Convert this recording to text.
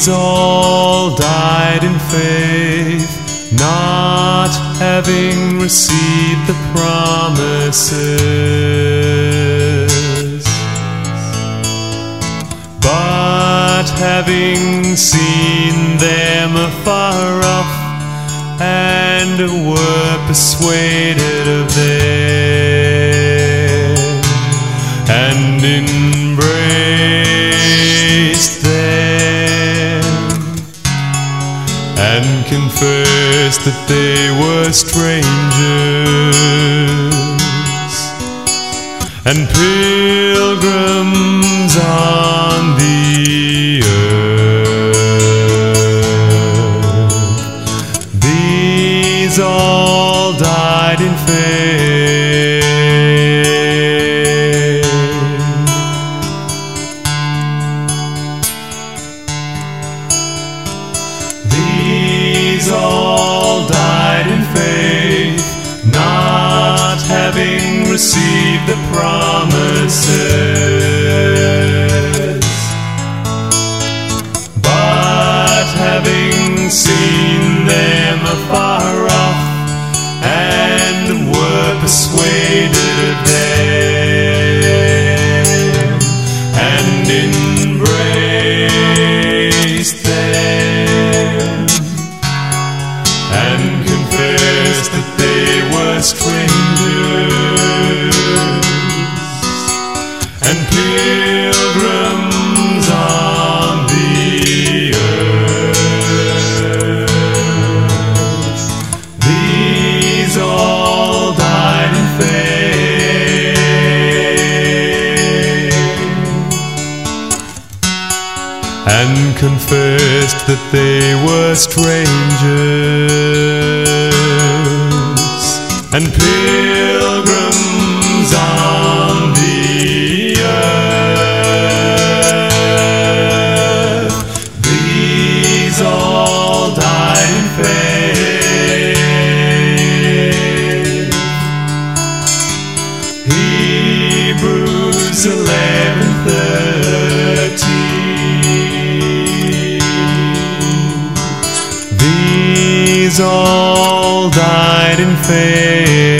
These all died in faith, not having received the promises, but having seen them afar off, and were persuaded of them, and embraced them, and confessed that they were strangers and pilgrims on the earth. These all died in faith. These all died in faith, not having received the promises, but having seen them afar off, and were persuaded of them, and embraced them, and confessed that they were strangers and pilgrims on the earth. These all died in faith, and confessed that they were strangers and pilgrims on the earth. These all died in faith. Hebrews 11:13. These all died in faith.